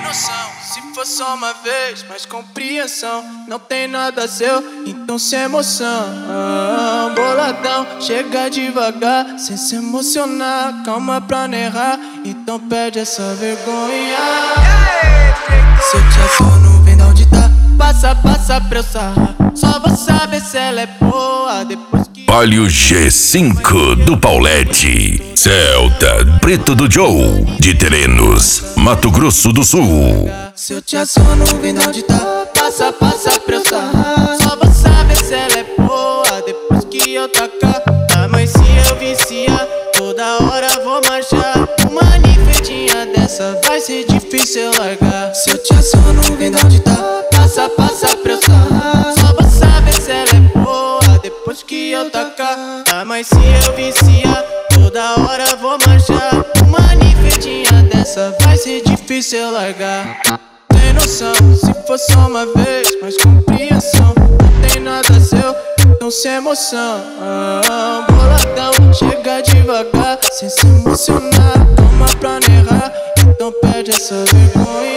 noção, se for só uma vez, mais compreensão. Não tem nada seu, então sem emoção. Boladão, chega devagar, sem se emocionar. Calma pra não errar, então perde essa vergonha. Se eu te assono, vem da onde tá. Passa pra eu sarrar. Só vou saber se ela é boa depois que... Olha o G5 do Paulette, Celta Preto do Joe, de Terenos, Mato Grosso do Sul. Se eu te assono, vem da onde tá. Passa pra eu sarrar. Só vou saber se ela é boa depois que eu tacar. Mas se eu viciar, toda hora vou marchar. Uma nifedinha dessa vai ser difícil eu largar. Se eu te assono, vem da onde tá. Passa pra eu sarrar. Só vou saber se ela é boa depois que eu tacar. Mas se eu viciar, toda hora vou marchar. Uma nifedinha dessa vai ser difícil eu largar. Tem noção, se for só uma vez, mais compreensão. Não tem nada seu, então sem emoção. Boladão, chega devagar, sem se emocionar. Calma pra não errar, então perde essa vergonha.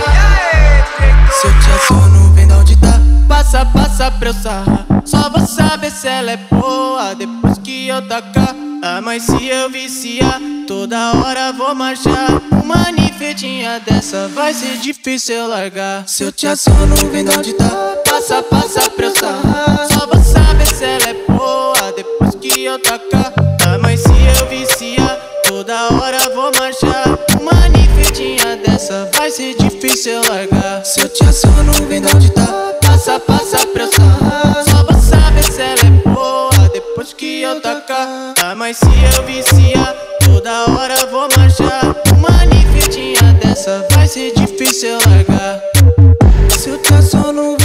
Se eu te assono, vem da onde tá. Passa pra eu sarrar. Só vou saber se ela é boa depois que eu tacar. Mas se eu viciar, toda hora vou marchar. Uma nifedinha dessa vai ser difícil eu largar. Se eu te assono, vem da onde tá. Passa pra eu sarrar. Só vou saber se ela é boa depois que eu tacar. Mas se eu viciar, toda hora vou marchar. Uma nifedinha dessa vai ser difícil eu largar. Se eu te assono, vem da onde tá. Passa pra eu sarrar. Só vou saber se ela é boa depois que eu tacar. Mas se eu viciar, toda hora vou marchar. Uma nifedinha dessa vai ser difícil eu largar. Se eu te assono,